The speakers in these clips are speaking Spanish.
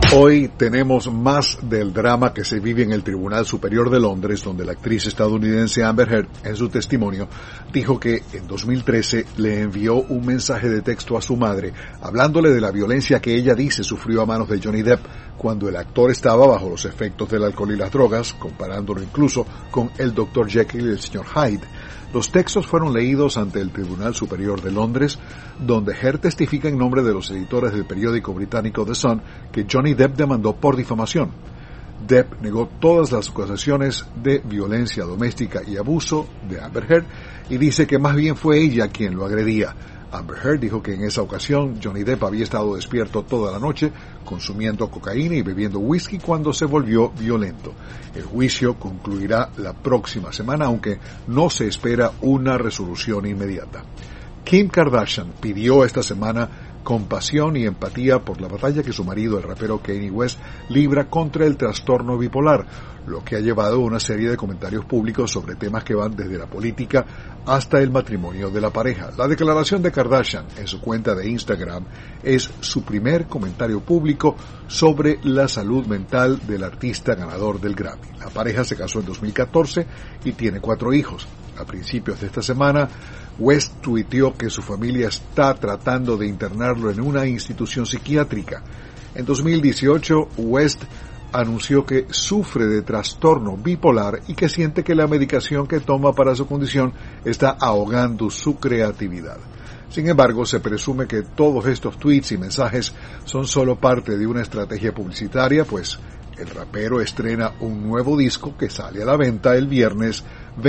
Hoy tenemos más del drama que se vive en el Tribunal Superior de Londres, donde la actriz estadounidense Amber Heard, en su testimonio, dijo que en 2013 le envió un mensaje de texto a su madre, hablándole de la violencia que ella dice sufrió a manos de Johnny Depp cuando el actor estaba bajo los efectos del alcohol y las drogas, comparándolo incluso con el Dr. Jekyll y el Sr. Hyde. Los textos fueron leídos ante el Tribunal Superior de Londres, donde Heard testifica en nombre de los editores del periódico británico The Sun que Johnny Depp demandó por difamación. Depp negó todas las acusaciones de violencia doméstica y abuso de Amber Heard y dice que más bien fue ella quien lo agredía. Amber Heard dijo que en esa ocasión Johnny Depp había estado despierto toda la noche, consumiendo cocaína y bebiendo whisky cuando se volvió violento. El juicio concluirá la próxima semana, aunque no se espera una resolución inmediata. Kim Kardashian pidió esta semana compasión y empatía por la batalla que su marido, el rapero Kanye West, libra contra el trastorno bipolar, lo que ha llevado a una serie de comentarios públicos sobre temas que van desde la política hasta el matrimonio de la pareja. La declaración de Kardashian en su cuenta de Instagram es su primer comentario público sobre la salud mental del artista ganador del Grammy. La pareja se casó en 2014 y tiene 4 hijos. A principios de esta semana, West tuiteó que su familia está tratando de internarlo en una institución psiquiátrica. En 2018, West anunció que sufre de trastorno bipolar y que siente que la medicación que toma para su condición está ahogando su creatividad. Sin embargo, se presume que todos estos tweets y mensajes son solo parte de una estrategia publicitaria, pues el rapero estrena un nuevo disco que sale a la venta el viernes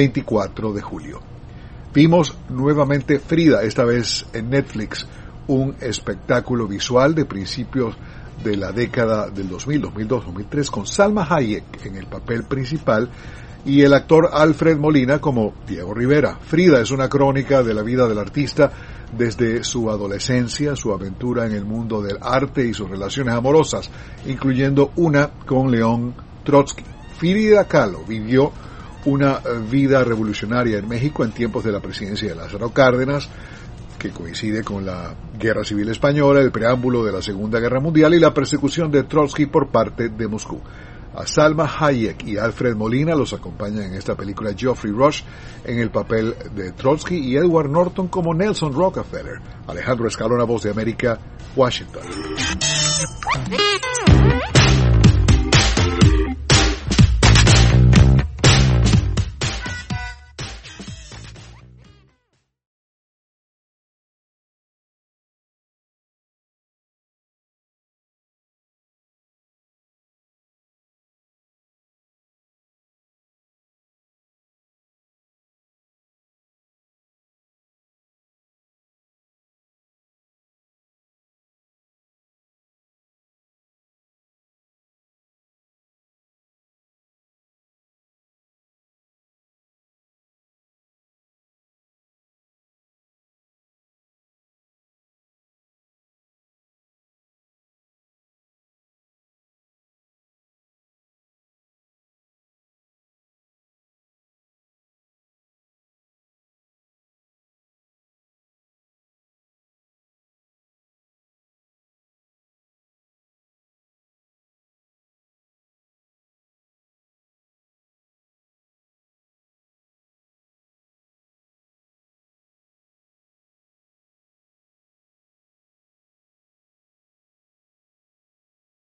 24 de julio. Vimos nuevamente Frida, esta vez en Netflix, un espectáculo visual de principios de la década del 2000, 2002, 2003, con Salma Hayek en el papel principal y el actor Alfred Molina como Diego Rivera. Frida es una crónica de la vida del artista desde su adolescencia, su aventura en el mundo del arte y sus relaciones amorosas, incluyendo una con León Trotsky. Frida Kahlo vivió una vida revolucionaria en México en tiempos de la presidencia de Lázaro Cárdenas, que coincide con la Guerra Civil Española, el preámbulo de la Segunda Guerra Mundial y la persecución de Trotsky por parte de Moscú. A Salma Hayek y Alfred Molina los acompañan en esta película Geoffrey Rush en el papel de Trotsky y Edward Norton como Nelson Rockefeller. Alejandro Escalona, Voz de América, Washington.